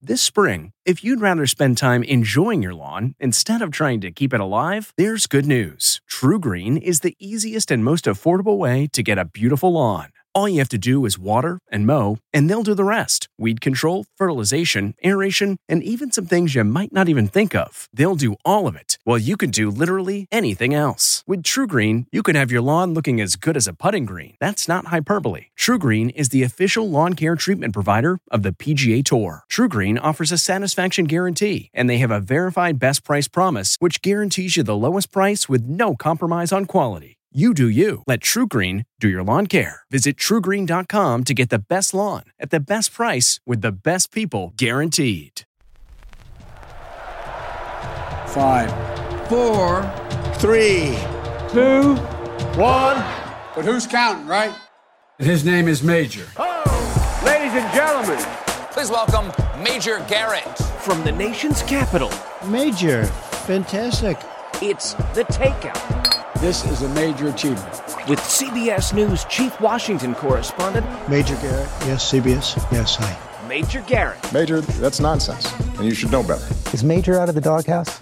This spring, if you'd rather spend time enjoying your lawn instead of trying to keep it alive, there's good news. TruGreen is the easiest and most affordable way to get a beautiful lawn. All you have to do is water and mow, and they'll do the rest. Weed control, fertilization, aeration, and even some things you might not even think of. They'll do all of it, while you can do literally anything else. With TruGreen, you can have your lawn looking as good as a putting green. That's not hyperbole. TruGreen is the official lawn care treatment provider of the PGA Tour. TruGreen offers a satisfaction guarantee, and they have a verified best price promise, which guarantees you the lowest price with no compromise on quality. You do you. Let TruGreen do your lawn care. Visit TruGreen.com to get the best lawn at the best price with the best people guaranteed. 5, 4, 3, 2, 1. But who's counting, right? His name is Major. Oh, ladies and gentlemen, please welcome Major Garrett. From the nation's capital. Major, fantastic. It's The Takeout. This is a major achievement. With CBS News Chief Washington Correspondent Major Garrett, yes, CBS, yes, hi. Major Garrett. Major, that's nonsense, and you should know better. Is Major out of the doghouse?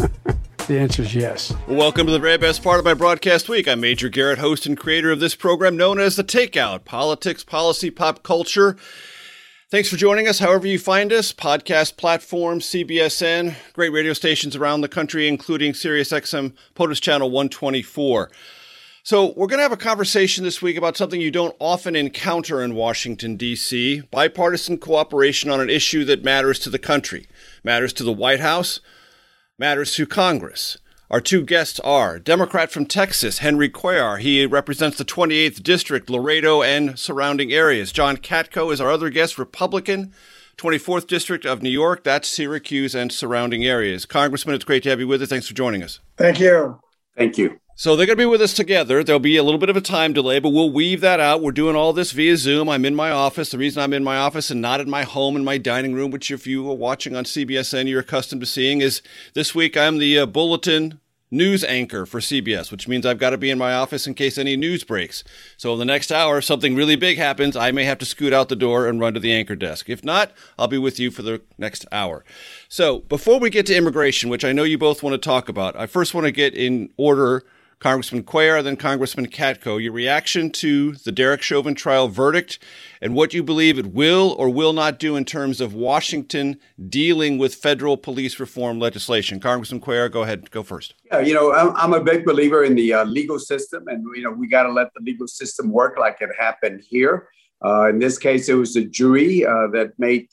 The answer is yes. Welcome to the very best part of my broadcast week. I'm Major Garrett, host and creator of this program known as The Takeout, politics, policy, pop culture. Thanks for joining us, however you find us. Podcast platforms, CBSN, great radio stations around the country, including SiriusXM POTUS Channel 124. So we're going to have a conversation this week about something you don't often encounter in Washington, D.C., bipartisan cooperation on an issue that matters to the country, matters to the White House, matters to Congress. Our two guests are Democrat from Texas, Henry Cuellar. He represents the 28th District, Laredo, and surrounding areas. John Katko is our other guest, Republican, 24th District of New York. That's Syracuse and surrounding areas. Congressman, it's great to have you with us. Thanks for joining us. Thank you. Thank you. So they're going to be with us together. There'll be a little bit of a time delay, but we'll weave that out. We're doing all this via Zoom. I'm in my office. The reason I'm in my office and not in my home in my dining room, which if you are watching on CBSN, you're accustomed to seeing, is this week I'm the bulletin news anchor for CBS, which means I've got to be in my office in case any news breaks. So in the next hour, if something really big happens, I may have to scoot out the door and run to the anchor desk. If not, I'll be with you for the next hour. So before we get to immigration, which I know you both want to talk about, I first want to get in order Congressman Cuellar, then Congressman Katko, your reaction to the Derek Chauvin trial verdict and what you believe it will or will not do in terms of Washington dealing with federal police reform legislation. Congressman Cuellar, go ahead. Go first. Yeah, I'm a big believer in the legal system, and, we got to let the legal system work like it happened here. In this case, it was the jury that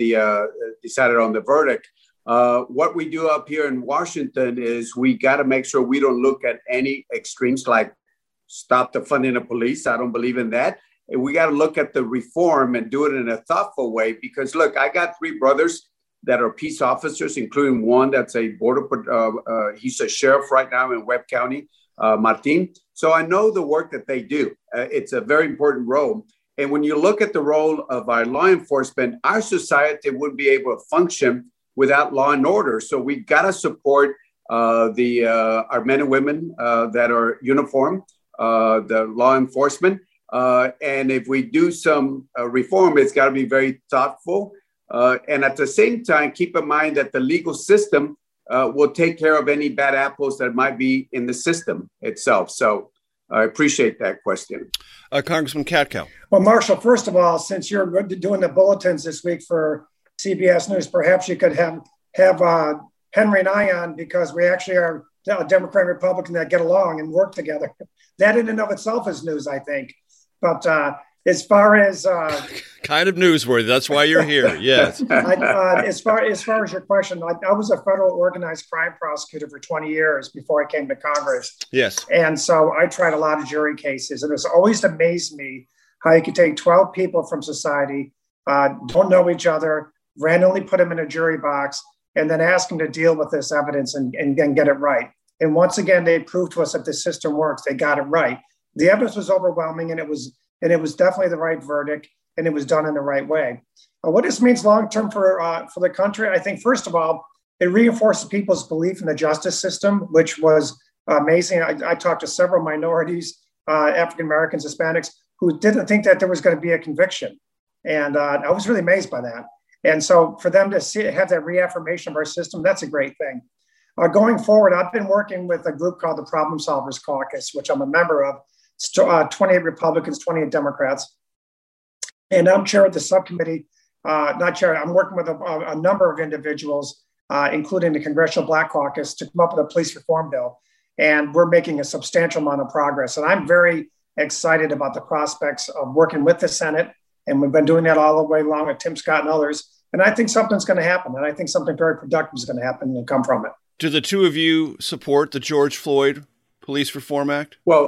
decided on the verdict. What we do up here in Washington is we got to make sure we don't look at any extremes like stop the funding of police. I don't believe in that. And we got to look at the reform and do it in a thoughtful way because, look, I got 3 brothers that are peace officers, including one that's a he's a sheriff right now in Webb County, Martin. So I know the work that they do. It's a very important role. And when you look at the role of our law enforcement, our society wouldn't be able to function without law and order. So we got to support our men and women that are uniformed, the law enforcement. And if we do some reform, it's got to be very thoughtful. And at the same time, keep in mind that the legal system will take care of any bad apples that might be in the system itself. So I appreciate that question. Congressman Katko. Well, Marshall, first of all, since you're doing the bulletins this week for CBS News, perhaps you could have Henry and I on because we actually are a Democrat and Republican that get along and work together. That in and of itself is news, I think. But as far as kind of newsworthy, that's why you're here. Yes. As far as your question, I was a federal organized crime prosecutor for 20 years before I came to Congress. Yes. And so I tried a lot of jury cases, and it's always amazed me how you could take 12 people from society, don't know each other, randomly put them in a jury box, and then ask them to deal with this evidence and get it right. And once again, they proved to us that the system works. They got it right. The evidence was overwhelming, and it was definitely the right verdict, and it was done in the right way. What this means long-term for the country, I think, first of all, it reinforces people's belief in the justice system, which was amazing. I talked to several minorities, African-Americans, Hispanics, who didn't think that there was going to be a conviction. And I was really amazed by that. And so for them to have that reaffirmation of our system, that's a great thing. Going forward, I've been working with a group called the Problem Solvers Caucus, which I'm a member of. It's 28 Republicans, 28 Democrats. And I'm chair of the subcommittee, not chair, I'm working with a number of individuals, including the Congressional Black Caucus, to come up with a police reform bill. And we're making a substantial amount of progress. And I'm very excited about the prospects of working with the Senate. And we've been doing that all the way along with Tim Scott and others. And I think something's going to happen. And I think something very productive is going to happen and come from it. Do the two of you support the George Floyd Police Reform Act? Well,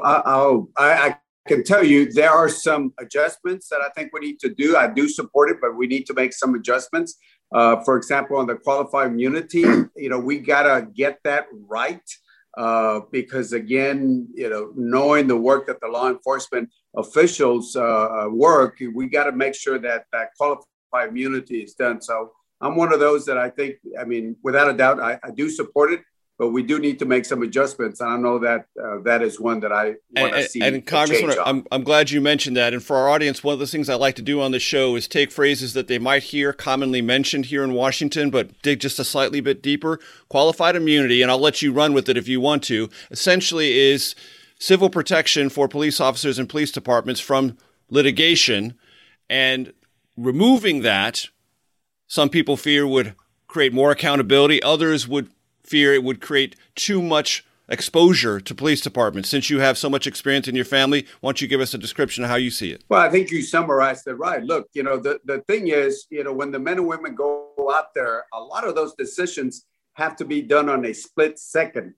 I can tell you there are some adjustments that I think we need to do. I do support it, but we need to make some adjustments. For example, on the qualified immunity, we got to get that right. Because again, knowing the work that the law enforcement officials work, we got to make sure that qualified immunity is done. So I'm one of those that I think, without a doubt, I do support it, but we do need to make some adjustments. And I know that that is one that I want to see. And Congressman, I'm glad you mentioned that. And for our audience, one of the things I like to do on the show is take phrases that they might hear commonly mentioned here in Washington, but dig just a slightly bit deeper. Qualified immunity, and I'll let you run with it if you want to, essentially is civil protection for police officers and police departments from litigation. And removing that, some people fear would create more accountability. Others would fear it would create too much exposure to police departments. Since you have so much experience in your family, why don't you give us a description of how you see it? Well, I think you summarized it right. Look, the thing is, when the men and women go out there, a lot of those decisions have to be done on a split second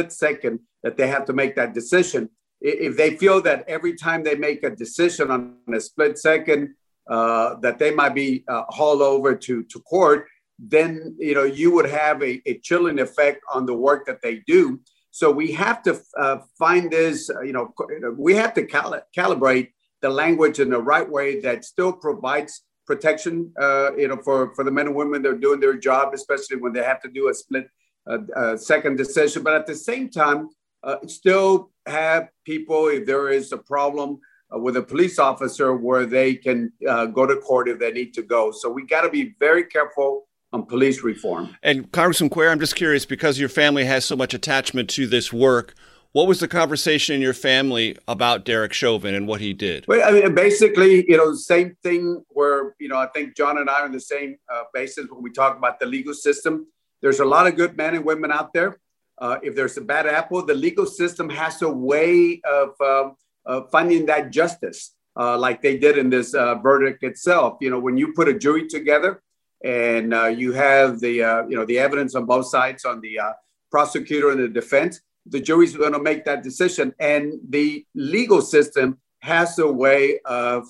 that they have to make that decision. If they feel that every time they make a decision on a split second, that they might be hauled over to court, then you would have a chilling effect on the work that they do. So we have to find this, we have to calibrate the language in the right way that still provides protection, for the men and women that are doing their job, especially when they have to do a split second decision. But at the same time, still have people, if there is a problem with a police officer, where they can go to court if they need to go. So we got to be very careful on police reform. And Congressman Cuellar, I'm just curious, because your family has so much attachment to this work, what was the conversation in your family about Derek Chauvin and what he did? Well, basically, same thing where, I think John and I are on the same basis when we talk about the legal system. There's a lot of good men and women out there. If there's a bad apple, the legal system has a way of finding that justice, like they did in this verdict itself. When you put a jury together and you have the evidence on both sides, on the prosecutor and the defense, the jury's going to make that decision. And the legal system has a way of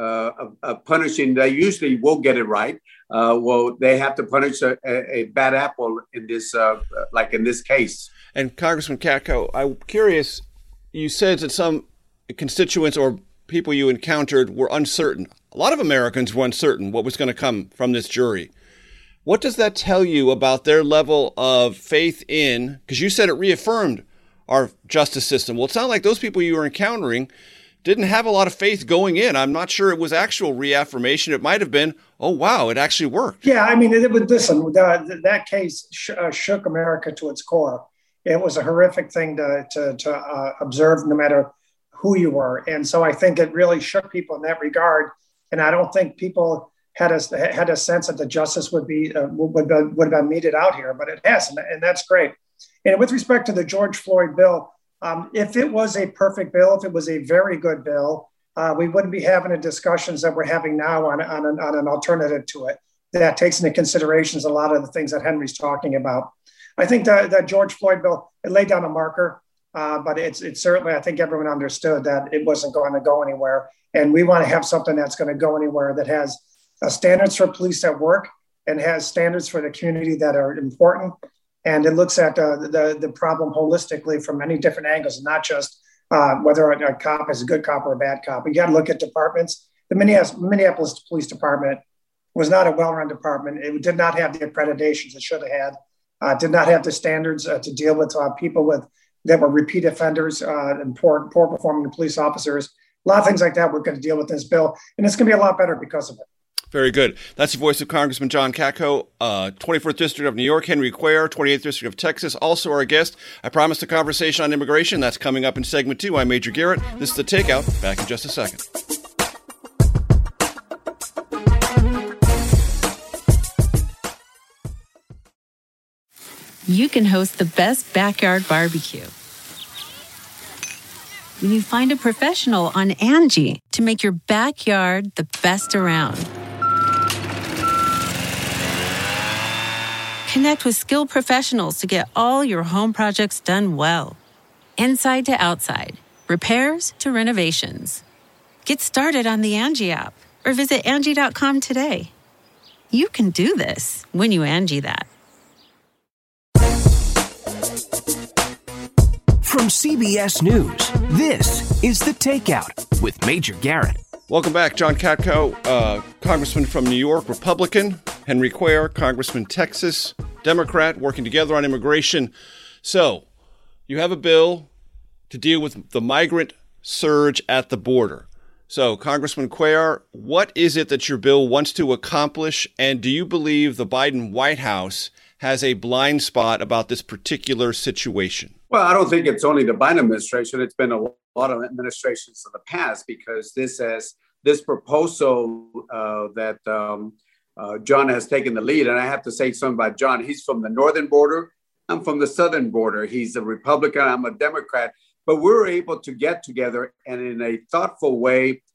punishing. They usually will get it right. They have to punish a bad apple in this, like in this case. And Congressman Katko, I'm curious, you said that some constituents or people you encountered were uncertain. A lot of Americans were uncertain what was going to come from this jury. What does that tell you about their level of faith in, because you said it reaffirmed our justice system. Well, it sounded like those people you were encountering didn't have a lot of faith going in. I'm not sure it was actual reaffirmation. It might have been, oh, wow, it actually worked. Yeah, that case shook America to its core. It was a horrific thing to observe, no matter who you were. And so I think it really shook people in that regard. And I don't think people had a sense that the justice would have been meted out here, but it has, and that's great. And with respect to the George Floyd bill, if it was a perfect bill, if it was a very good bill, we wouldn't be having the discussions that we're having now on an alternative to it that takes into considerations a lot of the things that Henry's talking about. I think that George Floyd bill, it laid down a marker, but it's certainly, I think everyone understood that it wasn't going to go anywhere. And we want to have something that's going to go anywhere, that has standards for police that work and has standards for the community that are important. And it looks at the problem holistically from many different angles, and not just whether a cop is a good cop or a bad cop. You got to look at departments. The Minneapolis Police Department was not a well-run department. It did not have the accreditations it should have had. Did not have the standards to deal with people that were repeat offenders and poor performing police officers. A lot of things like that we're going to deal with in this bill, and it's going to be a lot better because of it. Very good. That's the voice of Congressman John Katko, 24th District of New York, Henry Cuellar, 28th District of Texas, also our guest. I promised a conversation on immigration. That's coming up in segment 2. I'm Major Garrett. This is The Takeout. Back in just a second. You can host the best backyard barbecue when you find a professional on Angie to make your backyard the best around. Connect with skilled professionals to get all your home projects done well. Inside to outside, repairs to renovations. Get started on the Angie app or visit Angie.com today. You can do this when you Angie that. From CBS News, this is The Takeout with Major Garrett. Welcome back. John Katko, Congressman from New York, Republican. Henry Cuellar, Congressman, Texas, Democrat, working together on immigration. So, you have a bill to deal with the migrant surge at the border. So, Congressman Cuellar, what is it that your bill wants to accomplish, and do you believe the Biden White House has a blind spot about this particular situation? Well, I don't think it's only the Biden administration. It's been a lot of administrations in the past, because this proposal that John has taken the lead. And I have to say something about John. He's from the northern border. I'm from the southern border. He's a Republican. I'm a Democrat. But we're able to get together and in a thoughtful way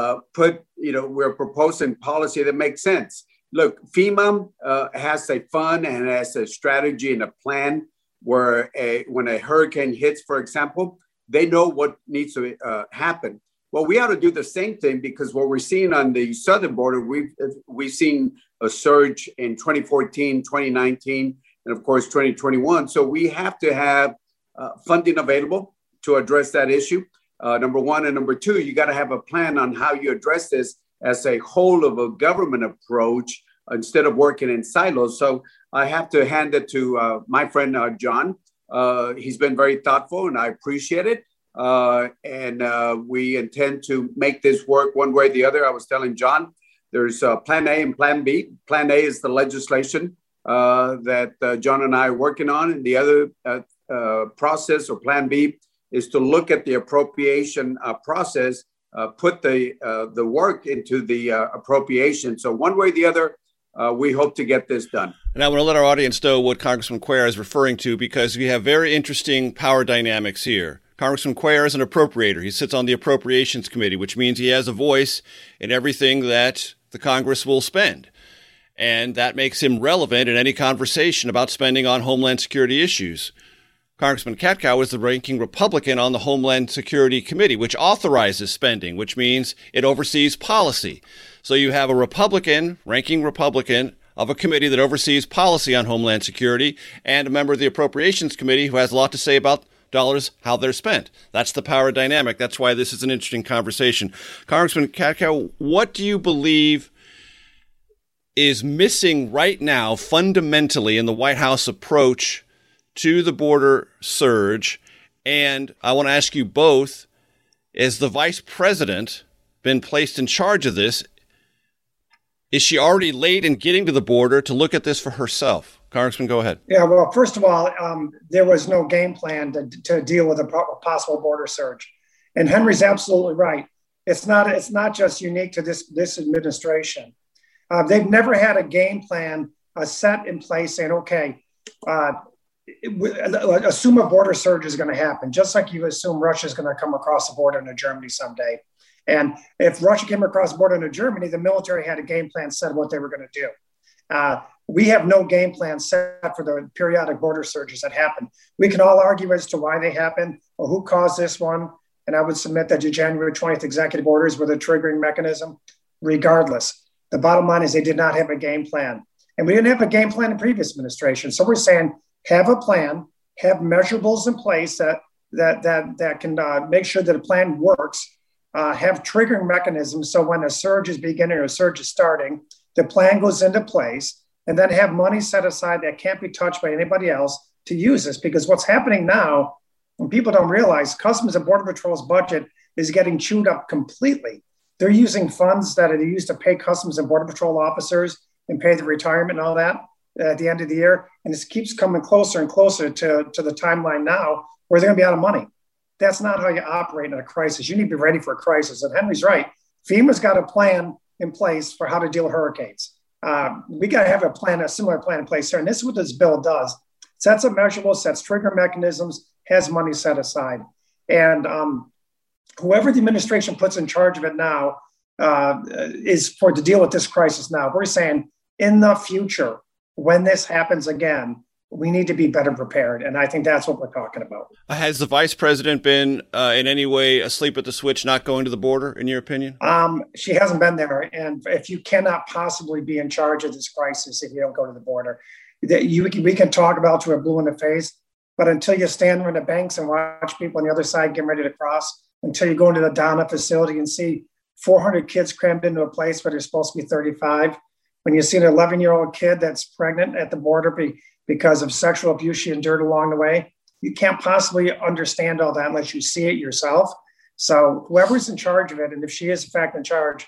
we're proposing policy that makes sense. Look, FEMA has a fund and has a strategy and a plan where when a hurricane hits, for example, they know what needs to happen. Well, we ought to do the same thing, because what we're seeing on the southern border, we've seen a surge in 2014, 2019, and of course, 2021. So we have to have funding available to address that issue, number one. And number two, you got to have a plan on how you address this as a whole of a government approach instead of working in silos. So I have to hand it to my friend, John. He's been very thoughtful, and I appreciate it. And we intend to make this work one way or the other. I was telling John, there's Plan A and Plan B. Plan A is the legislation that John and I are working on. And the other process, or Plan B, is to look at the appropriation process, put the work into the appropriation. So one way or the other, we hope to get this done. And I want to let our audience know what Congressman Cuellar is referring to, because we have very interesting power dynamics here. Congressman Cuellar is an appropriator. He sits on the Appropriations Committee, which means he has a voice in everything that the Congress will spend. And that makes him relevant in any conversation about spending on Homeland Security issues. Congressman Katko is the ranking Republican on the Homeland Security Committee, which authorizes spending, which means it oversees policy. So you have a Republican, ranking Republican, of a committee that oversees policy on Homeland Security, and a member of the Appropriations Committee who has a lot to say about dollars, how they're spent. That's the power dynamic. That's why this is an interesting conversation. Congressman Katko, what do you believe is missing right now fundamentally in the White House approach to the border surge? And I want to ask you both, is the vice president been placed in charge of this? Is she already late in getting to the border to look at this for herself? Congressman, go ahead. Yeah, well, first of all, there was no game plan to deal with a possible border surge. And Henry's absolutely right. It's not just unique to this administration. They've never had a game plan set in place saying, okay, assume a border surge is going to happen, just like you assume Russia is going to come across the border into Germany someday. And if Russia came across the border into Germany, the military had a game plan set what they were going to do. We have no game plan set for the periodic border surges that happen. We can all argue as to why they happen or who caused this one. And I would submit that the January 20th executive orders were the triggering mechanism. Regardless, the bottom line is they did not have a game plan. And we didn't have a game plan in previous administration. So we're saying have a plan, have measurables in place that can make sure that a plan works, have triggering mechanisms. So when a surge is beginning or a surge is starting, the plan goes into place, and then have money set aside that can't be touched by anybody else to use this. Because what's happening now, when people don't realize, Customs and Border Patrol's budget is getting chewed up completely. They're using funds that are used to pay Customs and Border Patrol officers and pay the retirement and all that at the end of the year. And this keeps coming closer and closer to the timeline now where they're going to be out of money. That's not how you operate in a crisis. You need to be ready for a crisis. And Henry's right. FEMA's got a plan in place for how to deal with hurricanes. We got to have a similar plan in place here. And this is what this bill does. Sets up measurables, sets trigger mechanisms, has money set aside. And whoever the administration puts in charge of it now is to deal with this crisis now. We're saying in the future, when this happens again, we need to be better prepared. And I think that's what we're talking about. Has the vice president been in any way asleep at the switch, not going to the border, in your opinion? She hasn't been there. And if you cannot possibly be in charge of this crisis if you don't go to the border, we can talk about to a blue in the face, but until you stand there in the banks and watch people on the other side getting ready to cross, until you go into the Donna facility and see 400 kids crammed into a place where they're supposed to be 35, when you see an 11-year-old kid that's pregnant at the border because of sexual abuse she endured along the way, you can't possibly understand all that unless you see it yourself. So whoever's in charge of it, and if she is in fact in charge,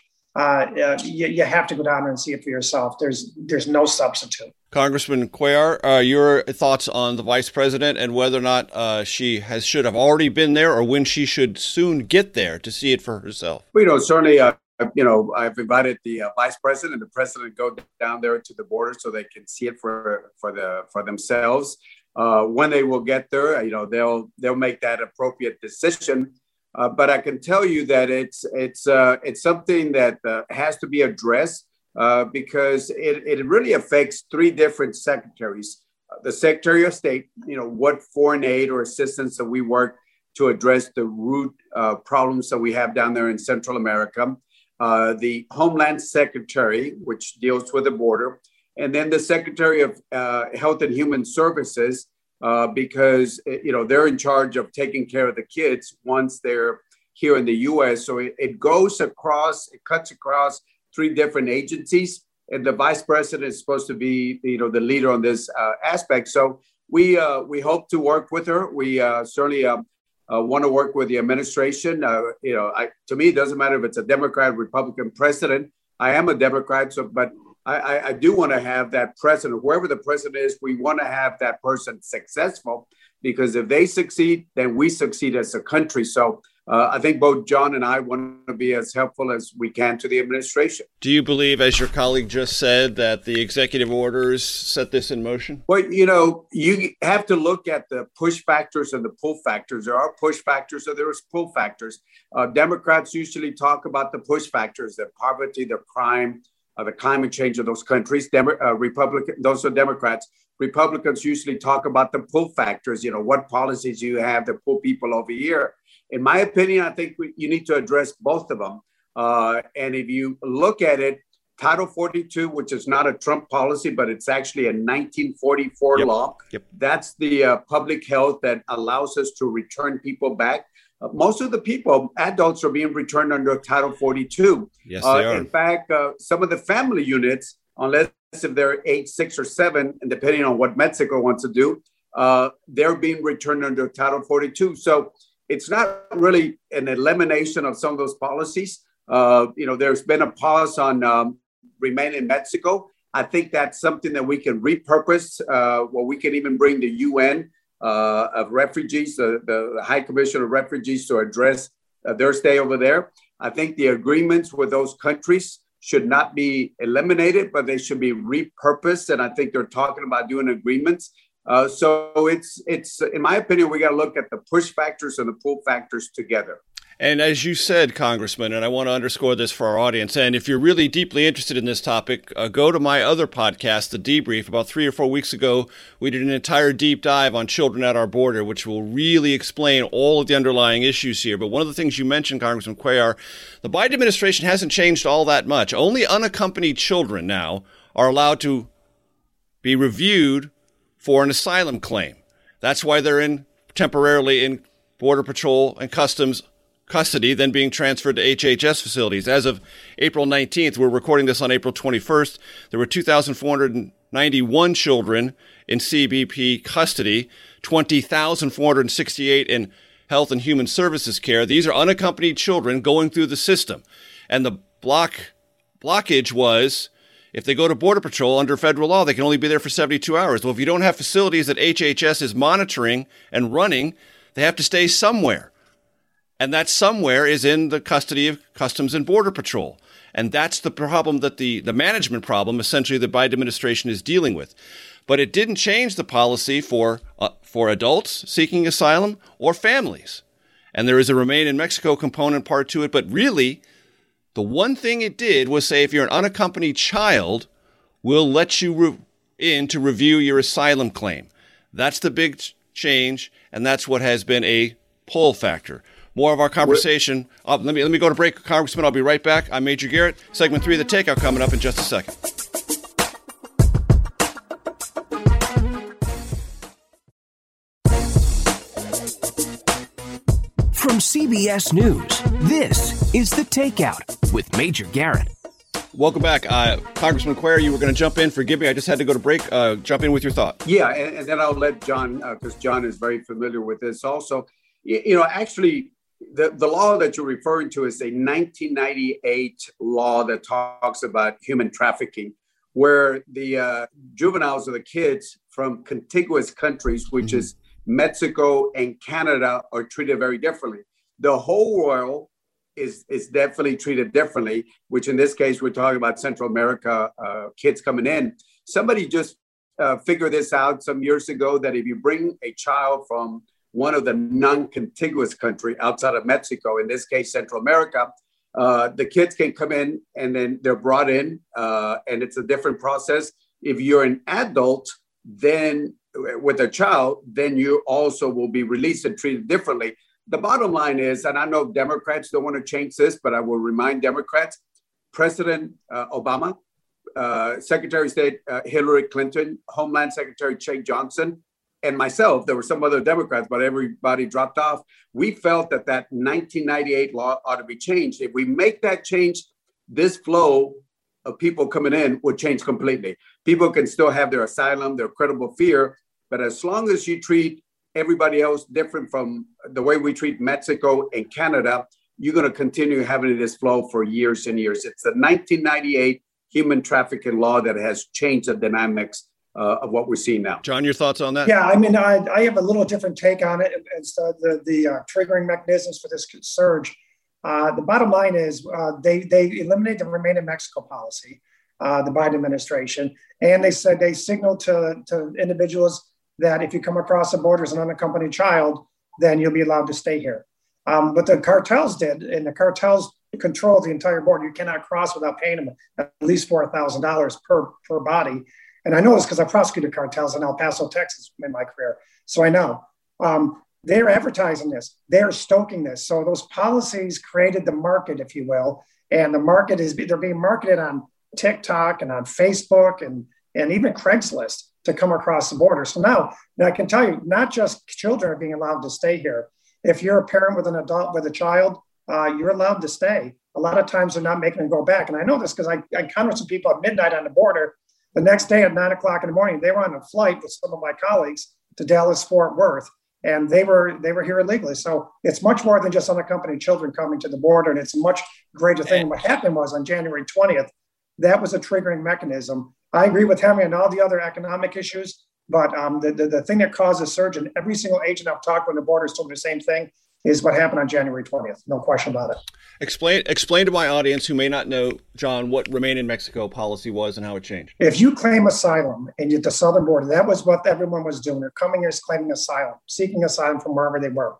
you have to go down there and see it for yourself. There's no substitute. Congressman Cuellar, your thoughts on the vice president and whether or not she should have already been there or when she should soon get there to see it for herself? Well, certainly, I've invited the vice president and the president go down there to the border so they can see it for themselves. When they will get there, they'll make that appropriate decision. But I can tell you that it's something that has to be addressed because it really affects three different secretaries. The Secretary of State, what foreign aid or assistance that we work to address the root problems that we have down there in Central America. The Homeland Secretary, which deals with the border, and then the Secretary of Health and Human Services, because they're in charge of taking care of the kids once they're here in the U.S. So it cuts across three different agencies, and the vice president is supposed to be the leader on this aspect. So we hope to work with her. We certainly want to work with the administration. To me, it doesn't matter if it's a Democrat, Republican president. I am a Democrat, but I do want to have that president, whoever the president is, we want to have that person successful, because if they succeed, then we succeed as a country. So I think both John and I want to be as helpful as we can to the administration. Do you believe, as your colleague just said, that the executive orders set this in motion? Well, you have to look at the push factors and the pull factors. There are push factors, so there's pull factors. Democrats usually talk about the push factors, the poverty, the crime, the climate change of those countries. Those are Democrats. Republicans usually talk about the pull factors. What policies you have that pull people over here. In my opinion, I think you need to address both of them. And if you look at it, Title 42, which is not a Trump policy, but it's actually a 1944 law. Yep. That's the public health that allows us to return people back. Most of the people, adults, are being returned under Title 42. Yes, they are. In fact, some of the family units, unless if they're age 6 or 7, and depending on what Mexico wants to do, they're being returned under Title 42. So it's not really an elimination of some of those policies. There's been a pause on remain in Mexico. I think that's something that we can repurpose, where we can even bring the UN of refugees, the High Commission of Refugees, to address their stay over there. I think the agreements with those countries should not be eliminated, but they should be repurposed. And I think they're talking about doing agreements. So it's in my opinion, we got to look at the push factors and the pull factors together. And as you said, Congressman, and I want to underscore this for our audience, and if you're really deeply interested in this topic, go to my other podcast, The Debrief. About 3 or 4 weeks ago, we did an entire deep dive on children at our border, which will really explain all of the underlying issues here. But one of the things you mentioned, Congressman Cuellar, the Biden administration hasn't changed all that much. Only unaccompanied children now are allowed to be reviewed for an asylum claim. That's why they're temporarily in Border Patrol and Customs custody, then being transferred to HHS facilities. As of April 19th, we're recording this on April 21st, there were 2,491 children in CBP custody, 20,468 in Health and Human Services care. These are unaccompanied children going through the system. And the blockage was, if they go to Border Patrol under federal law, they can only be there for 72 hours. Well, if you don't have facilities that HHS is monitoring and running, they have to stay somewhere. And that somewhere is in the custody of Customs and Border Patrol. And that's the problem that the management problem, essentially, the Biden administration is dealing with. But it didn't change the policy for adults seeking asylum or families. And there is a Remain in Mexico component part to it. But really, the one thing it did was say if you're an unaccompanied child, we'll let you in to review your asylum claim. That's the big change, and that's what has been a pull factor. More of our conversation. Let me go to break, Congressman. I'll be right back. I'm Major Garrett. Segment 3 of The Takeout coming up in just a second. From CBS News, this is The Takeout with Major Garrett. Welcome back. Congressman Cuellar, you were going to jump in. Forgive me. I just had to go to break. Jump in with your thought. Yeah, and then I'll let John, because John is very familiar with this also. Actually, the law that you're referring to is a 1998 law that talks about human trafficking, where the juveniles or the kids from contiguous countries, which is Mexico and Canada, are treated very differently. The whole world is definitely treated differently, which in this case, we're talking about Central America kids coming in. Somebody just figured this out some years ago, that if you bring a child from one of the non-contiguous country outside of Mexico, in this case, Central America, the kids can come in and then they're brought in, and it's a different process. If you're an adult, then with a child, then you also will be released and treated differently. The bottom line is, and I know Democrats don't want to change this, but I will remind Democrats, President Obama, Secretary of State Hillary Clinton, Homeland Secretary Jake Johnson, and myself, there were some other Democrats, but everybody dropped off. We felt that 1998 law ought to be changed. If we make that change, this flow of people coming in would change completely. People can still have their asylum, their credible fear, but as long as you treat everybody else different from the way we treat Mexico and Canada, you're going to continue having this flow for years and years. It's the 1998 human trafficking law that has changed the dynamics of what we're seeing now. John, your thoughts on that? Yeah, I mean, I have a little different take on it as the triggering mechanisms for this surge. The bottom line is they eliminated the Remain in Mexico policy, the Biden administration, and they said they signaled to individuals that if you come across the border as an unaccompanied child, then you'll be allowed to stay here. What the cartels did, and the cartels control the entire border. You cannot cross without paying them at least $4,000 per body. And I know this because I prosecuted cartels in El Paso, Texas in my career. So I know. They're advertising this. They're stoking this. So those policies created the market, if you will. And the market they're being marketed on TikTok and on Facebook and even Craigslist to come across the border. So now I can tell you, not just children are being allowed to stay here. If you're a parent with an adult with a child, you're allowed to stay. A lot of times they're not making them go back. And I know this because I encountered some people at midnight on the border. The next day at 9 o'clock in the morning, they were on a flight with some of my colleagues to Dallas-Fort Worth, and they were here illegally. So it's much more than just unaccompanied children coming to the border, and it's a much greater thing. What happened was on January 20th, that was a triggering mechanism. I agree with Henry on all the other economic issues, but the thing that caused a surge, and every single agent I've talked with on the border is told me the same thing, is what happened on January 20th. No question about it. Explain to my audience who may not know, John, what Remain in Mexico policy was and how it changed. If you claim asylum and you're at the southern border, that was what everyone was doing. They're coming here claiming asylum, seeking asylum from wherever they were.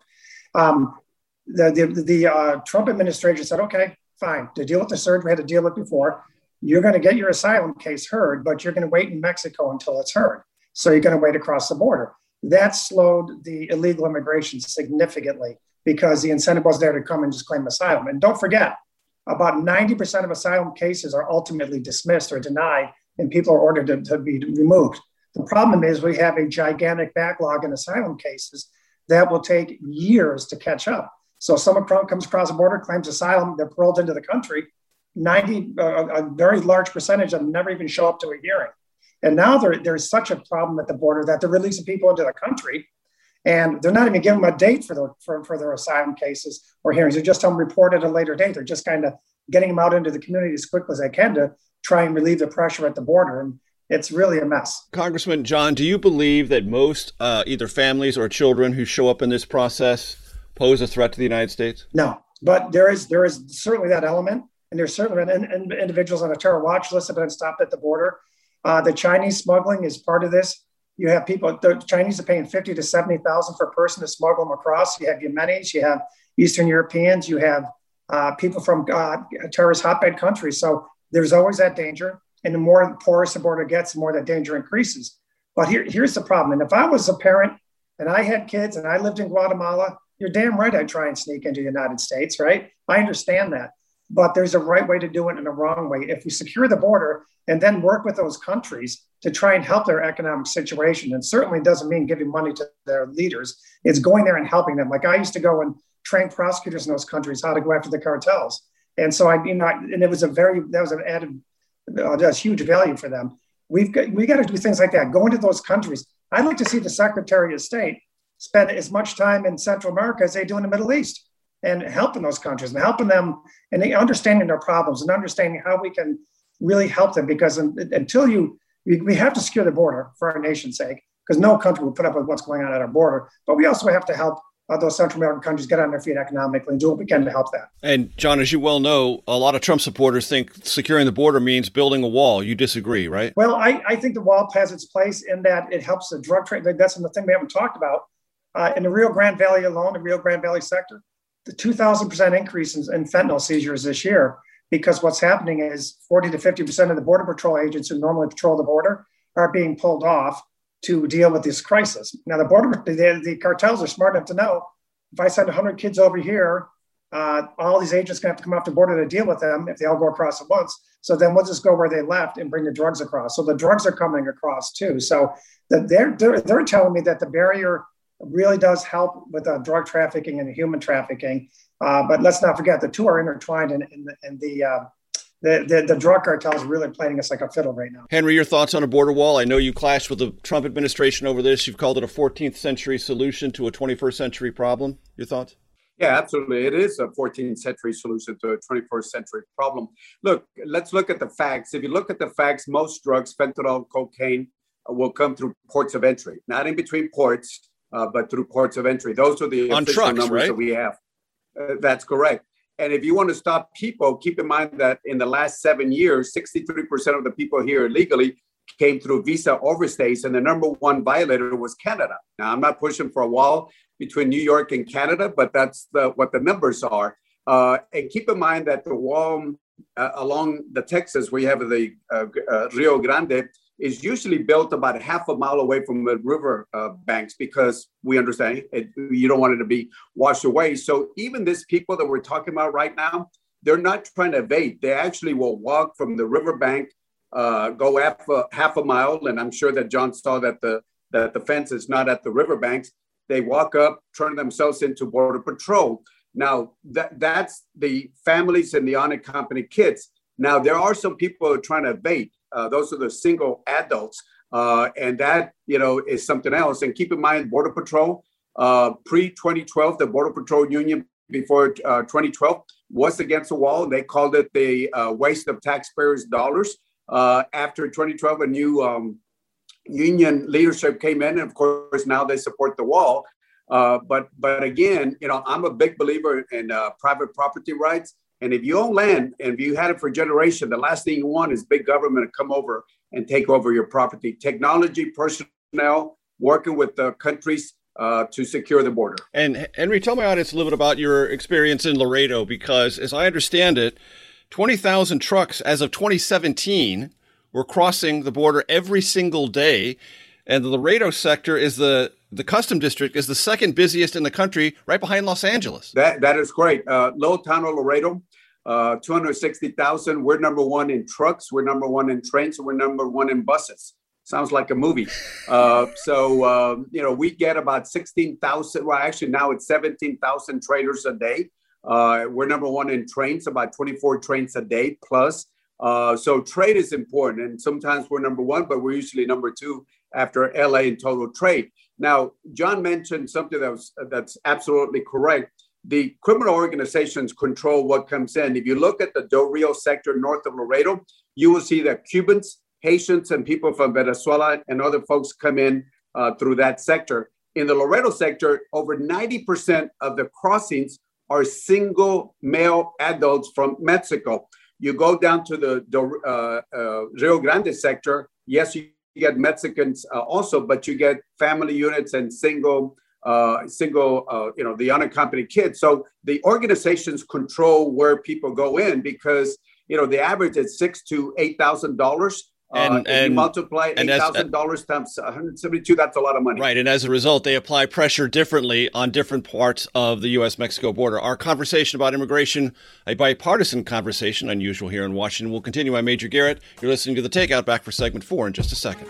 The Trump administration said, okay, fine. To deal with the surge we had to deal with before, you're going to get your asylum case heard, but you're going to wait in Mexico until it's heard. So you're going to wait across the border. That slowed the illegal immigration significantly, because the incentive was there to come and just claim asylum. And don't forget, about 90% of asylum cases are ultimately dismissed or denied, and people are ordered to be removed. The problem is we have a gigantic backlog in asylum cases that will take years to catch up. So if someone comes across the border, claims asylum, they're paroled into the country, a very large percentage of them never even show up to a hearing. And now there's such a problem at the border that they're releasing people into the country, And they're not even giving them a date for their asylum cases or hearings. They're just telling them report at a later date. They're just kind of getting them out into the community as quickly as they can to try and relieve the pressure at the border. And it's really a mess. Congressman John, do you believe that most either families or children who show up in this process pose a threat to the United States? No, but there is certainly that element. And there's certainly individuals on a terror watch list have been stopped at the border. The Chinese smuggling is part of this. You have people, the Chinese are paying $50,000 to $70,000 per person to smuggle them across. You have Yemenis, you have Eastern Europeans, you have people from terrorist hotbed countries. So there's always that danger. And the more porous the border gets, the more that danger increases. But here's the problem. And if I was a parent and I had kids and I lived in Guatemala, you're damn right I'd try and sneak into the United States, right? I understand that. But there's a right way to do it and a wrong way. If we secure the border and then work with those countries to try and help their economic situation, and certainly doesn't mean giving money to their leaders, it's going there and helping them. Like I used to go and train prosecutors in those countries how to go after the cartels. And so and it was an added huge value for them. We got to do things like that. Go into those countries. I'd like to see the Secretary of State spend as much time in Central America as they do in the Middle East, and helping those countries and helping them and understanding their problems and understanding how we can really help them. Because until we have to secure the border for our nation's sake, because no country will put up with what's going on at our border. But we also have to help those Central American countries get on their feet economically and do what we can to help that. And John, as you well know, a lot of Trump supporters think securing the border means building a wall. You disagree, right? Well, I think the wall has its place in that it helps the drug trade. That's the thing we haven't talked about. In the Rio Grande Valley alone, the Rio Grande Valley sector, the 2,000% increase in fentanyl seizures this year, because what's happening is 40 to 50% of the Border Patrol agents who normally patrol the border are being pulled off to deal with this crisis. Now, the cartels are smart enough to know, if I send 100 kids over here, all these agents going to have to come off the border to deal with them if they all go across at once. So then we'll just go where they left and bring the drugs across. So the drugs are coming across too. So they're telling me that the barrier really does help with drug trafficking and human trafficking. But let's not forget the two are intertwined, and the drug cartels are really playing us like a fiddle right now. Henry, your thoughts on a border wall? I know you clashed with the Trump administration over this. You've called it a 14th century solution to a 21st century problem. Your thoughts? Yeah, absolutely. It is a 14th century solution to a 21st century problem. Look, let's look at the facts. If you look at the facts, most drugs, fentanyl, cocaine, will come through ports of entry, not in between ports, but through ports of entry. Those are the official trucks, numbers, right? That we have. That's correct. And if you want to stop people, keep in mind that in the last 7 years, 63% of the people here illegally came through visa overstays, and the number one violator was Canada. Now, I'm not pushing for a wall between New York and Canada, but that's what the numbers are. And keep in mind that the wall along the Texas, where you have the Rio Grande, is usually built about half a mile away from the river banks, because we understand you don't want it to be washed away. So even these people that we're talking about right now, they're not trying to evade. They actually will walk from the riverbank, go half a mile. And I'm sure that John saw that the fence is not at the riverbanks. They walk up, turn themselves into Border Patrol. Now, that's the families and the unaccompanied kids. Now, there are some people who are trying to evade. Those are the single adults. And that, is something else. And keep in mind, Border Patrol, pre-2012, the Border Patrol Union before 2012 was against the wall. They called it the waste of taxpayers' dollars. After 2012, a new union leadership came in. And of course, now they support the wall. But again, I'm a big believer in private property rights. And if you own land and if you had it for a generation, the last thing you want is big government to come over and take over your property. Technology, personnel, working with the countries to secure the border. And Henry, tell my audience a little bit about your experience in Laredo, because as I understand it, 20,000 trucks as of 2017 were crossing the border every single day. And the Laredo sector is the custom district is the second busiest in the country, right behind Los Angeles. That is great. Little town of Laredo, 260,000. We're number one in trucks. We're number one in trains. And we're number one in buses. Sounds like a movie. We get about 16,000. Well, actually now it's 17,000 trailers a day. We're number one in trains, about 24 trains a day plus. So trade is important. And sometimes we're number one, but we're usually number two after LA and Total Trade. Now, John mentioned something that's absolutely correct. The criminal organizations control what comes in. If you look at the Del Rio sector north of Laredo, you will see that Cubans, Haitians, and people from Venezuela and other folks come in through that sector. In the Laredo sector, over 90% of the crossings are single male adults from Mexico. You go down to the Rio Grande sector, yes, you get Mexicans also, but you get family units and single, the unaccompanied kids. So the organizations control where people go in because, the average is $6,000 to $8,000. And you multiply $8,000 times 172, that's a lot of money. Right. And as a result, they apply pressure differently on different parts of the U.S.-Mexico border. Our conversation about immigration, a bipartisan conversation, unusual here in Washington, will continue. I'm Major Garrett. You're listening to The Takeout. Back for segment 4 in just a second.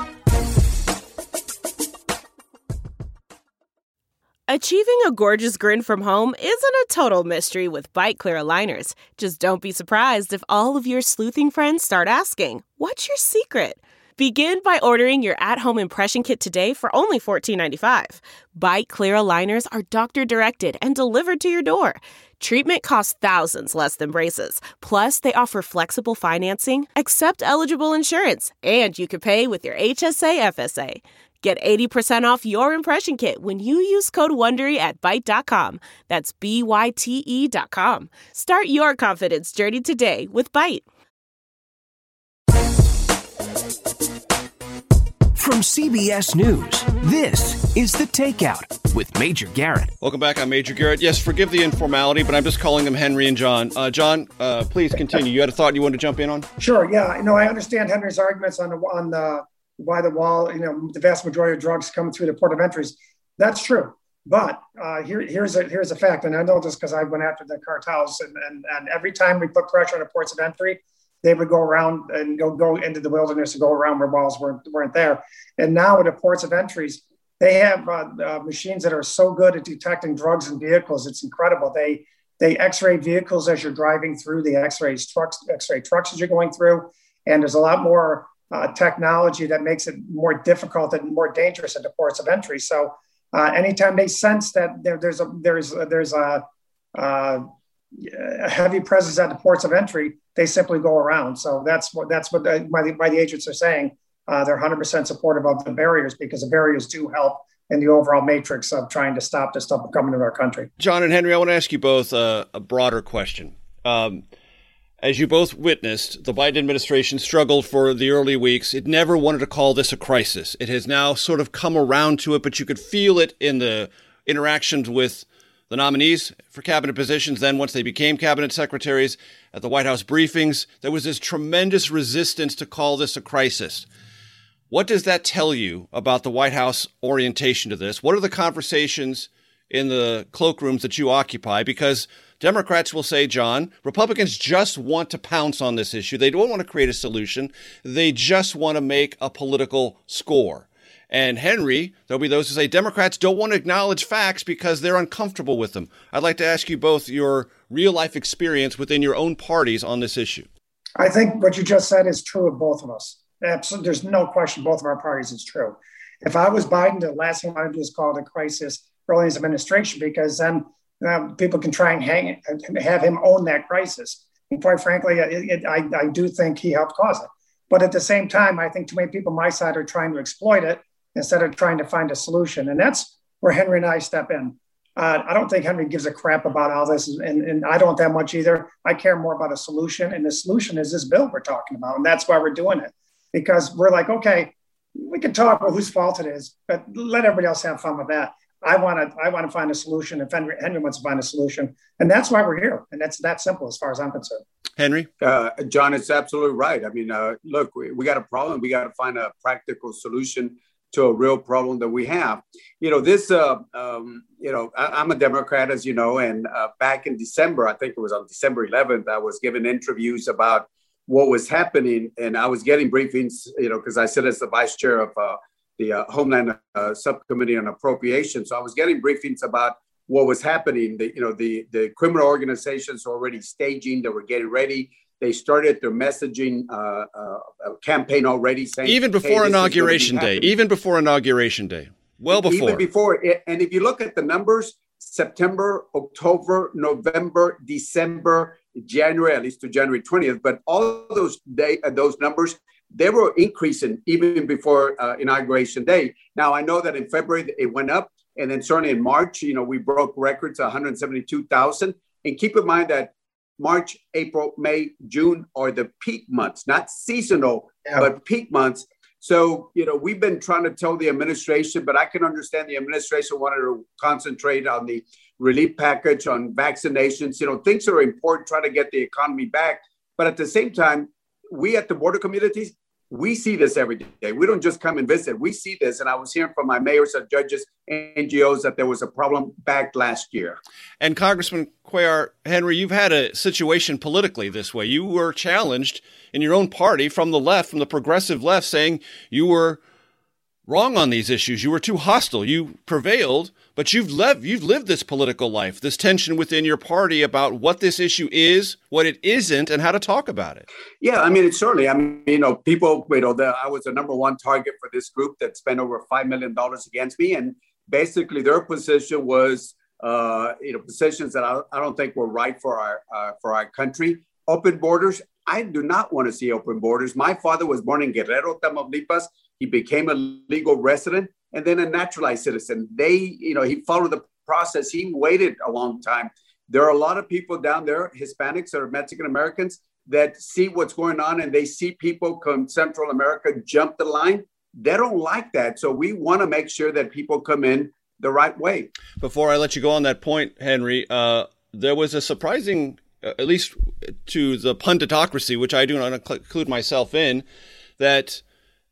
Achieving a gorgeous grin from home isn't a total mystery with Byte Clear aligners. Just don't be surprised if all of your sleuthing friends start asking, "What's your secret?" Begin by ordering your at-home impression kit today for only $14.95. Byte Clear aligners are doctor-directed and delivered to your door. Treatment costs thousands less than braces. Plus, they offer flexible financing, accept eligible insurance, and you can pay with your HSA FSA. Get 80% off your impression kit when you use code WONDERY at Byte.com. That's BYTE.com. Start your confidence journey today with Byte. From CBS News, this is The Takeout with Major Garrett. Welcome back. I'm Major Garrett. Yes, forgive the informality, but I'm just calling them Henry and John. John, please continue. You had a thought you wanted to jump in on? Sure, yeah. I understand Henry's arguments on the by the wall, the vast majority of drugs come through the port of entries. That's true. But here's a fact. And I know this because I went after the cartels and every time we put pressure on the ports of entry, they would go around and go into the wilderness and go around where walls weren't there. And now with the ports of entries, they have machines that are so good at detecting drugs in vehicles. It's incredible. They X-ray vehicles as you're driving through, the X-ray trucks as you're going through. And there's a lot more technology that makes it more difficult and more dangerous at the ports of entry. So anytime they sense that there's a heavy presence at the ports of entry, they simply go around. So that's what the agents are saying. They're 100% supportive of the barriers because the barriers do help in the overall matrix of trying to stop this stuff from coming into our country. John and Henry, I want to ask you both a broader question. As you both witnessed, the Biden administration struggled for the early weeks. It never wanted to call this a crisis. It has now sort of come around to it, but you could feel it in the interactions with the nominees for cabinet positions. Then once they became cabinet secretaries at the White House briefings, there was this tremendous resistance to call this a crisis. What does that tell you about the White House orientation to this? What are the conversations in the cloakrooms that you occupy? Because Democrats will say, John, Republicans just want to pounce on this issue. They don't want to create a solution. They just want to make a political score. And Henry, there'll be those who say Democrats don't want to acknowledge facts because they're uncomfortable with them. I'd like to ask you both your real-life experience within your own parties on this issue. I think what you just said is true of both of us. Absolutely, there's no question both of our parties is true. If I was Biden, the last thing I would do is call it a crisis early in his administration because then people can try and have him own that crisis. And quite frankly, I do think he helped cause it. But at the same time, I think too many people on my side are trying to exploit it instead of trying to find a solution. And that's where Henry and I step in. I don't think Henry gives a crap about all this, and I don't that much either. I care more about a solution, and the solution is this bill we're talking about, and that's why we're doing it. Because we're like, okay, we can talk about whose fault it is, but let everybody else have fun with that. I want to find a solution if Henry wants to find a solution. And that's why we're here. And that's that simple as far as I'm concerned. Henry? John, it's absolutely right. I mean, look, we got a problem. We got to find a practical solution to a real problem that we have. I'm a Democrat, as you know, and back in December, I think it was on December 11th, I was given interviews about what was happening. And I was getting briefings, because I sit as the vice chair of the Homeland Subcommittee on Appropriations. So I was getting briefings about what was happening. The criminal organizations were already staging. They were getting ready. They started their messaging campaign already, saying even before Inauguration Day, well before. Even before. And if you look at the numbers, September, October, November, December, January, at least to January 20th, but all of those numbers, they were increasing even before Inauguration Day. Now, I know that in February it went up, and then certainly in March, we broke records, 172,000. And keep in mind that March, April, May, June are the peak months, not seasonal, but peak months. So, we've been trying to tell the administration, but I can understand the administration wanted to concentrate on the relief package, on vaccinations, things that are important, try to get the economy back. But at the same time, we at the border communities, we see this every day. We don't just come and visit. We see this. And I was hearing from my mayors and judges, NGOs, that there was a problem back last year. And Congressman Cuellar, Henry, you've had a situation politically this way. You were challenged in your own party from the left, from the progressive left, saying you were wrong on these issues. You were too hostile. You prevailed, but you've lived this political life, this tension within your party about what this issue is, what it isn't, and how to talk about it. Yeah, it's certainly, people, I was the number one target for this group that spent over $5 million against me. And basically their position was, positions that I don't think were right for our country. Open borders. I do not want to see open borders. My father was born in Guerrero, Tamaulipas. He became a legal resident and then a naturalized citizen. He followed the process. He waited a long time. There are a lot of people down there, Hispanics or Mexican Americans, that see what's going on and they see people come Central America jump the line. They don't like that. So we want to make sure that people come in the right way. Before I let you go on that point, Henry, there was a surprising, at least to the punditocracy, which I do not include myself in, that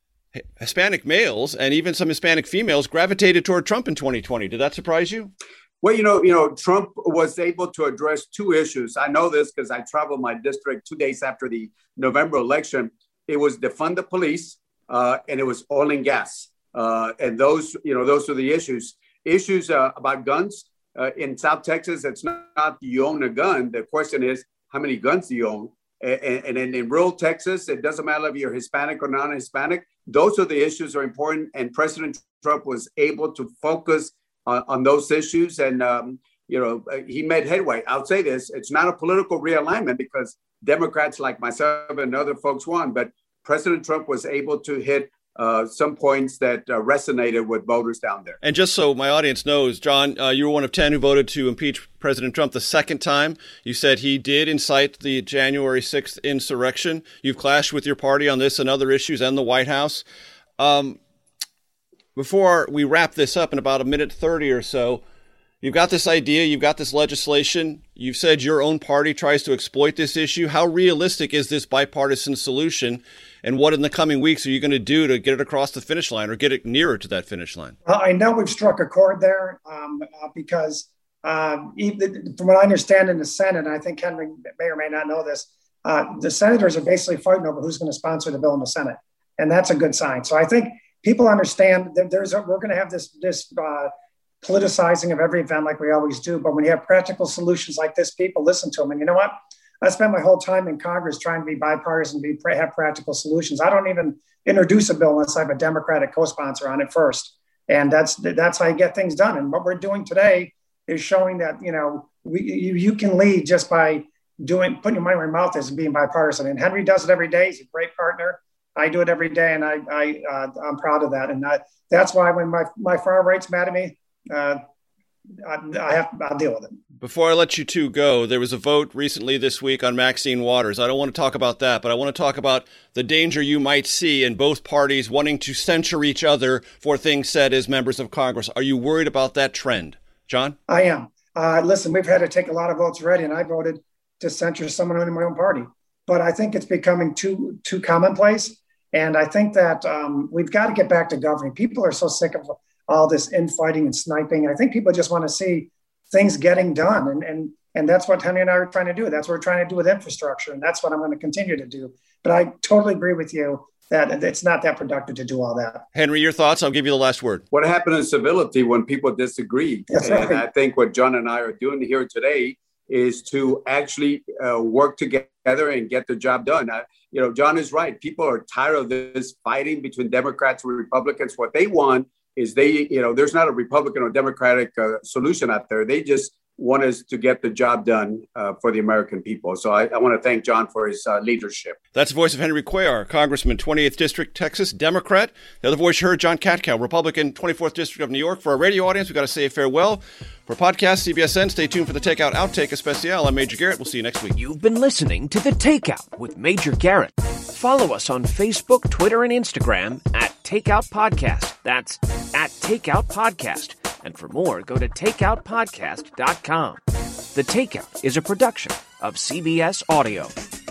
Hispanic males and even some Hispanic females gravitated toward Trump in 2020. Did that surprise you? Well, Trump was able to address two issues. I know this because I traveled my district 2 days after the November election. It was defund the police and it was oil and gas. And those are the issues. Issues about guns. In South Texas, it's not you own a gun. The question is, how many guns do you own? And in rural Texas, it doesn't matter if you're Hispanic or non-Hispanic. Those are the issues that are important. And President Trump was able to focus on those issues. And, he made headway. I'll say this, it's not a political realignment because Democrats like myself and other folks won. But President Trump was able to hit some points that resonated with voters down there. And just so my audience knows, John, you were one of 10 who voted to impeach President Trump the second time. You said he did incite the January 6th insurrection. You've clashed with your party on this and other issues and the White House. Before we wrap this up in about a minute 30 or so, you've got this idea, you've got this legislation. You've said your own party tries to exploit this issue. How realistic is this bipartisan solution? And what in the coming weeks are you going to do to get it across the finish line or get it nearer to that finish line? I know we've struck a chord there because even, from what I understand in the Senate, and I think Henry may or may not know this, the senators are basically fighting over who's going to sponsor the bill in the Senate. And that's a good sign. So I think people understand that we're going to have this politicizing of every event like we always do. But when you have practical solutions like this, people listen to them. And you know what? I spent my whole time in Congress trying to be bipartisan, have practical solutions. I don't even introduce a bill unless I have a Democratic co-sponsor on it first. And that's how you get things done. And what we're doing today is showing that, you can lead just by putting your money where your mouth is and being bipartisan. And Henry does it every day. He's a great partner. I do it every day. And I'm proud of that. And that's why when my far right's mad at me, I'll deal with it. Before I let you two go, there was a vote recently this week on Maxine Waters. I don't want to talk about that, but I want to talk about the danger you might see in both parties wanting to censure each other for things said as members of Congress. Are you worried about that trend? John? I am. Listen, we've had to take a lot of votes already, and I voted to censure someone in my own party. But I think it's becoming too commonplace. And I think that we've got to get back to governing. People are so sick of all this infighting and sniping. I think people just want to see things getting done. And that's what Henry and I are trying to do. That's what we're trying to do with infrastructure. And that's what I'm going to continue to do. But I totally agree with you that it's not that productive to do all that. Henry, your thoughts? I'll give you the last word. What happened in civility when people disagree? That's right. And I think what John and I are doing here today is to actually work together and get the job done. John is right. People are tired of this fighting between Democrats and Republicans. What they want is there's not a Republican or Democratic solution out there. They just want us to get the job done for the American people. So I want to thank John for his leadership. That's the voice of Henry Cuellar, Congressman, 28th District, Texas, Democrat. The other voice you heard, John Katkow, Republican, 24th District of New York. For our radio audience, we've got to say farewell. For podcast, CBSN, stay tuned for the Takeout Outtake Especial. I'm Major Garrett. We'll see you next week. You've been listening to The Takeout with Major Garrett. Follow us on Facebook, Twitter, and Instagram at Takeout Podcast. That's at Takeout Podcast. And for more, go to takeoutpodcast.com. The Takeout is a production of CBS Audio.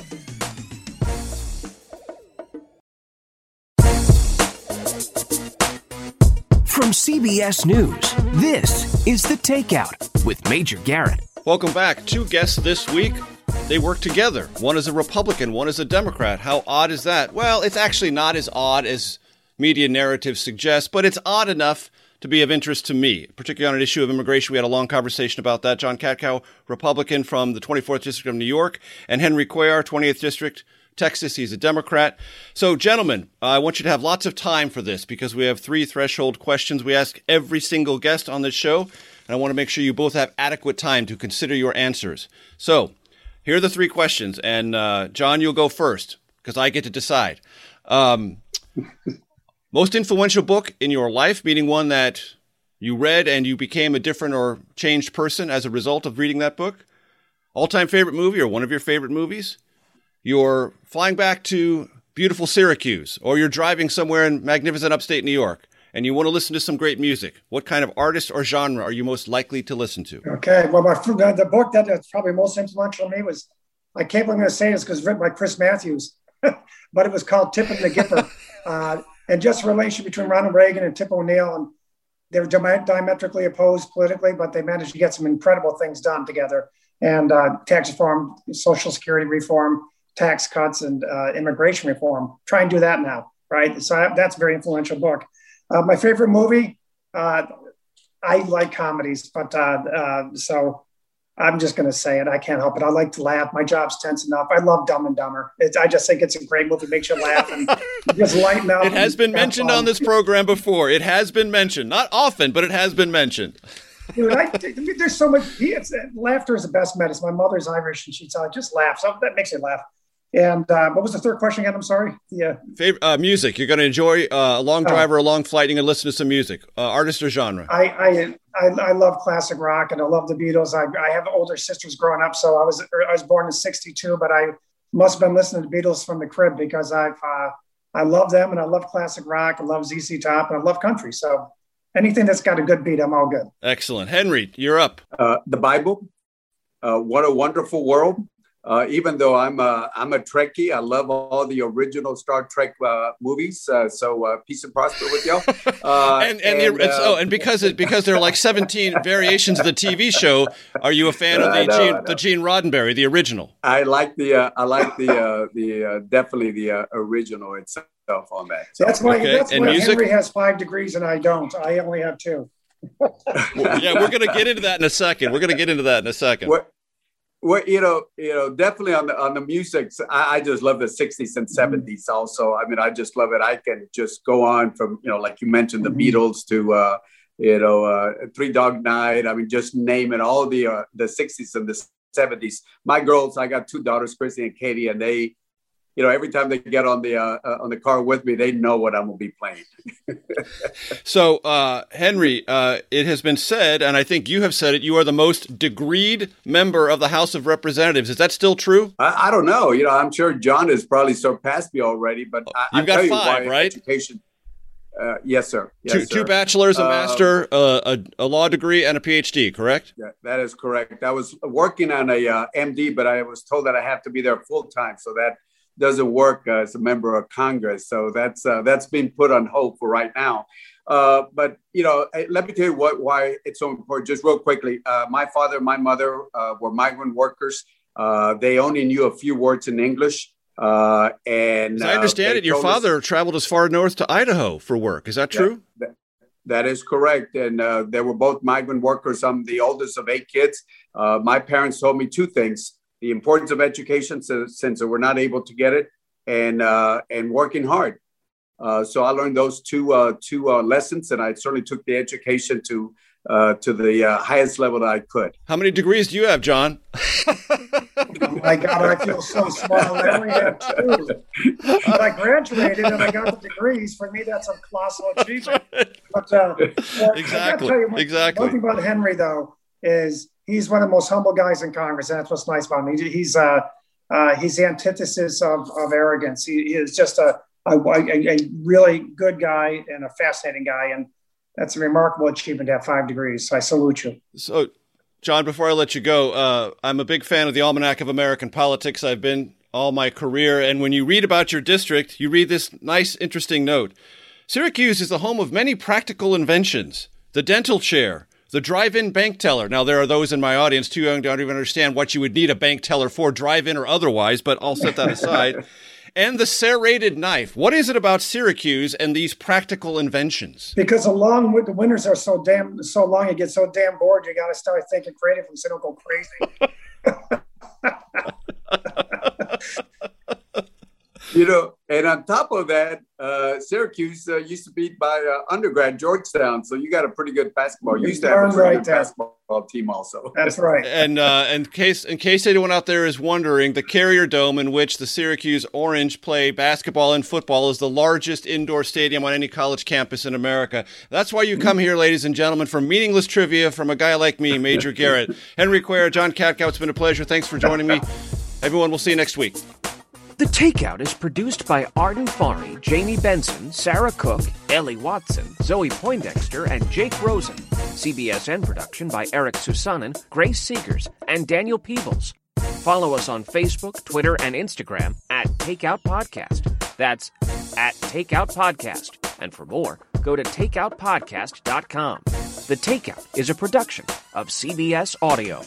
From CBS News, this is The Takeout with Major Garrett. Welcome back. Two guests this week. They work together. One is a Republican, one is a Democrat. How odd is that? Well, it's actually not as odd as media narratives suggest, but it's odd enough to be of interest to me, particularly on an issue of immigration. We had a long conversation about that. John Katkow, Republican from the 24th District of New York, and Henry Cuellar, 20th District, Texas. He's a Democrat. So, gentlemen, I want you to have lots of time for this because we have 3 threshold questions we ask every single guest on this show, and I want to make sure you both have adequate time to consider your answers. So, here are the 3 questions, and John, you'll go first because I get to decide. Most influential book in your life, meaning one that you read and you became a different or changed person as a result of reading that book. All-time favorite movie or one of your favorite movies. You're flying back to beautiful Syracuse, or you're driving somewhere in magnificent upstate New York, and you want to listen to some great music. What kind of artist or genre are you most likely to listen to? Okay, well, the book that's probably most influential to me was, I can't believe I'm going to say this because it's written by Chris Matthews, but it was called Tip and the Gipper. And just the relation between Ronald Reagan and Tip O'Neill, and they were diametrically opposed politically, but they managed to get some incredible things done together. And tax reform, Social Security reform, tax cuts, and immigration reform. Try and do that now, right? So that's a very influential book. My favorite movie, I like comedies, but so I'm just going to say it. I can't help it. I like to laugh. My job's tense enough. I love Dumb and Dumber. I just think it's a great movie. It makes you laugh and just lighten up. It has been mentioned on this program before. It has been mentioned. Not often, but it has been mentioned. Dude, there's so much. Laughter is the best medicine. My mother's Irish, and she'd say, just laugh. So that makes me laugh. And what was the third question again? I'm sorry. Yeah. Favorite music. You're going to enjoy a long drive or a long flight. You're going to listen to some music. Artist or genre? I love classic rock, and I love the Beatles. I have older sisters growing up, so I was born in '62, but I must have been listening to Beatles from the crib because I love them, and I love classic rock. I love ZZ Top, and I love country. So anything that's got a good beat, I'm all good. Excellent. Henry, you're up. The Bible. What a Wonderful World. Even though I'm a Trekkie, I love all the original Star Trek movies. So peace and prosper with y'all. And because there are like 17 variations of the TV show, are you a fan of the Gene Roddenberry, the original? I like the definitely the original itself on that. So. That's why Henry has 5 degrees and I don't. I only have 2. Yeah, we're going to get into that in a second. Well, definitely on the music, I just love the 60s and 70s also. I mean, I just love it. I can just go on from, like you mentioned, the Beatles to, Three Dog Night. I mean, just name it, all the 60s and the 70s. My girls, I got 2 daughters, Chrissy and Katie, and they, every time they get on the car with me, they know what I'm going to be playing. So, Henry, it has been said, and I think you have said it, you are the most degreed member of the House of Representatives. Is that still true? I don't know. I'm sure John has probably surpassed me already, but you've got 5, right? Education. Yes, sir. Two bachelors, a master, a law degree, and a PhD, correct? Yeah, that is correct. I was working on a MD, but I was told that I have to be there full time, so that doesn't work as a member of Congress. So that's been put on hold for right now. But, let me tell you why it's so important. Just real quickly, my father and my mother were migrant workers. They only knew a few words in English. And as I understand it, your father traveled as far north to Idaho for work. Is that true? That is correct. And they were both migrant workers. I'm the oldest of 8 kids. My parents told me 2 things: the importance of education, since they were not able to get it, and working hard. So I learned those two lessons, and I certainly took the education to the highest level that I could. How many degrees do you have, John? Oh my God, I feel so small. I only have 2. But I graduated and I got the degrees. For me, that's a colossal achievement. But Exactly. One thing about Henry, though, is he's one of the most humble guys in Congress. And that's what's nice about him. He's the antithesis of arrogance. He is just a really good guy and a fascinating guy. And that's a remarkable achievement to have 5 degrees. So I salute you. So, John, before I let you go, I'm a big fan of the Almanac of American Politics. I've been all my career. And when you read about your district, you read this nice, interesting note. Syracuse is the home of many practical inventions. The dental chair, the drive-in bank teller. Now, there are those in my audience too young to don't even understand what you would need a bank teller for, drive-in or otherwise, but I'll set that aside. And the serrated knife. What is it about Syracuse and these practical inventions? Because the winters are so long, you get so damn bored, you got to start thinking creatively so don't go crazy. And on top of that, Syracuse used to beat by undergrad Georgetown, so you got a pretty good basketball. You used to have a pretty good basketball team also. That's right. And in case anyone out there is wondering, the Carrier Dome, in which the Syracuse Orange play basketball and football, is the largest indoor stadium on any college campus in America. That's why you come here, ladies and gentlemen, for meaningless trivia from a guy like me, Major Garrett. Henry Cuellar, John Katkow, it's been a pleasure. Thanks for joining me. Everyone, we'll see you next week. The Takeout is produced by Arden Farhi, Jamie Benson, Sarah Cook, Ellie Watson, Zoe Poindexter, and Jake Rosen. CBSN production by Eric Susanen, Grace Seegers, and Daniel Peebles. Follow us on Facebook, Twitter, and Instagram at Takeout Podcast. That's at Takeout Podcast. And for more, go to takeoutpodcast.com. The Takeout is a production of CBS Audio.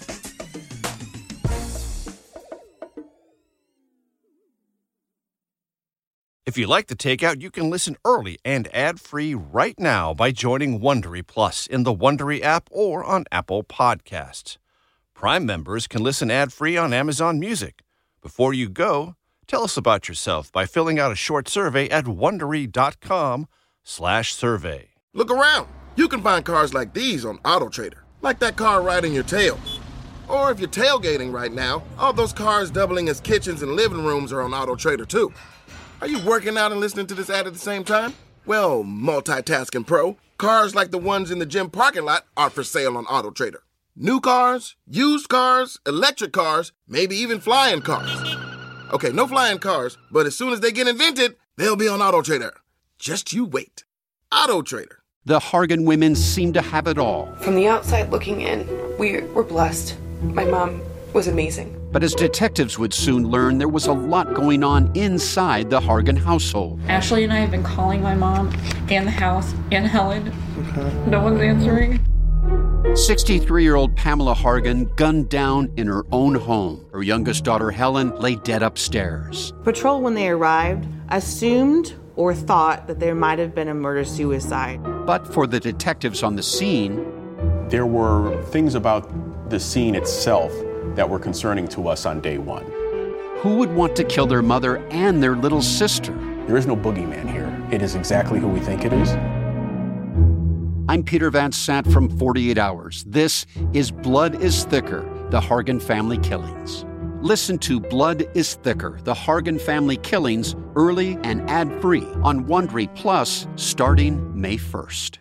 If you like The Takeout, you can listen early and ad-free right now by joining Wondery Plus in the Wondery app or on Apple Podcasts. Prime members can listen ad-free on Amazon Music. Before you go, tell us about yourself by filling out a short survey at Wondery.com/survey. Look around. You can find cars like these on AutoTrader, like that car riding your tail. Or if you're tailgating right now, all those cars doubling as kitchens and living rooms are on AutoTrader too. Are you working out and listening to this ad at the same time? Well, multitasking pro, cars like the ones in the gym parking lot are for sale on AutoTrader. New cars, used cars, electric cars, maybe even flying cars. Okay, no flying cars, but as soon as they get invented, they'll be on AutoTrader. Just you wait. AutoTrader. The Hargan women seem to have it all. From the outside looking in, we were blessed. My mom was amazing. But as detectives would soon learn, there was a lot going on inside the Hargan household. Ashley and I have been calling my mom and the house and Helen. Okay. No one's answering. 63-year-old Pamela Hargan gunned down in her own home. Her youngest daughter, Helen, lay dead upstairs. Patrol, when they arrived, assumed or thought that there might have been a murder-suicide. But for the detectives on the scene, there were things about the scene itself that were concerning to us on day one. Who would want to kill their mother and their little sister? There is no boogeyman here. It is exactly who we think it is. I'm Peter Van Sant from 48 Hours. This is Blood is Thicker, the Hargan family killings. Listen to Blood is Thicker, the Hargan family killings, early and ad-free on Wondery Plus starting May 1st.